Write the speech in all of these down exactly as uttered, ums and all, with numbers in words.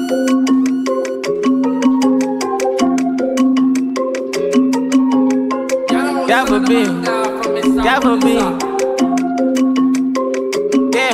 Gaffer B, Gaffer B, yeah.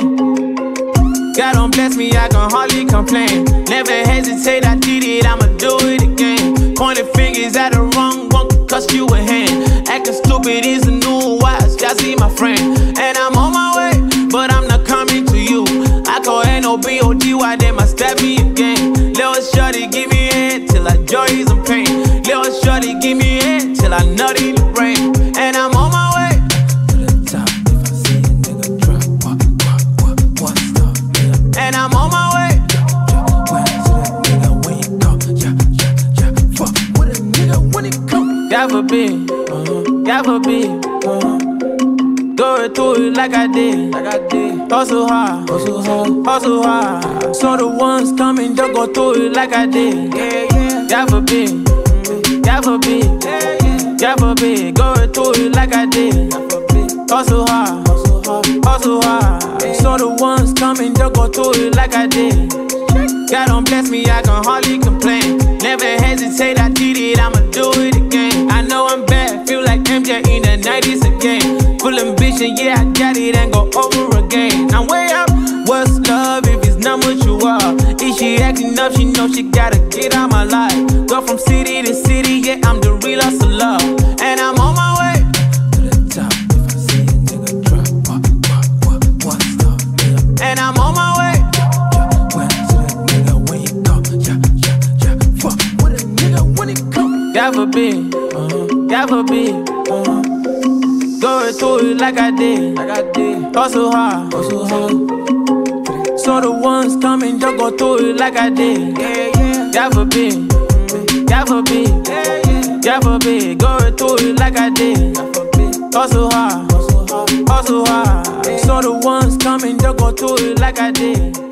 God don't bless me, I can hardly complain. Never hesitate, I did it, I'ma do it again. Pointing fingers at the wrong one, could cost you a hand. Acting stupid is the new wise, y'all see my friend. And I'm on my way, but I'm not coming to you. I call N O B O D Y, they must stab me again. Little shorty, give me head till I joy is in pain. Little shorty, give me head till I nutty the brain. And I'm on my way to the top. If I see a nigga drop, what, what, what, what's up, nigga? And I'm on my way. When I see that nigga when you go, yeah, yeah, yeah. Fuck with a nigga when he come. Gaffer B, uh-huh. Gaffer B, uh-huh. Go through it like I did, like I did. Hustle hard, hustle hard, hustle hard. So the ones coming, don't go through it like I did. Yeah, yeah. Gaffer B, Gaffer B, yeah, yeah. Gaffer B, go through it like I did. Hustle hard, hustle hard, hustle hard. So the ones coming, don't go through it like I did. God don't bless me, I can hardly complain. Never hesitate, I did it, I'ma do it again. I know I'm bad, feel like M J in the nineties again. Full ambition, yeah, I got it and go over again. I'm way up, what's love if it's not what you are? If she acting up, she know she gotta get out my life. Go from city to city, yeah, I'm the real hustler. And I'm on my way to the top. If I see a nigga drop, what, what, what, what's up, nigga? And I'm on my way. When I see that nigga when you go, yeah, yeah, yeah. Fuck with a nigga when he come. Gaffer B, uh-huh. Gaffer B, uh-huh. Go through it like I did, like I did. Hustle hard, hustle hard. So the ones coming, don't go through it like I did. Yeah, yeah. Gaffer B, Gaffer B, yeah, yeah. Gaffer B, go through it like I did. Hustle hard, hustle hard, hustle hard. So the ones coming, don't go through it like I did.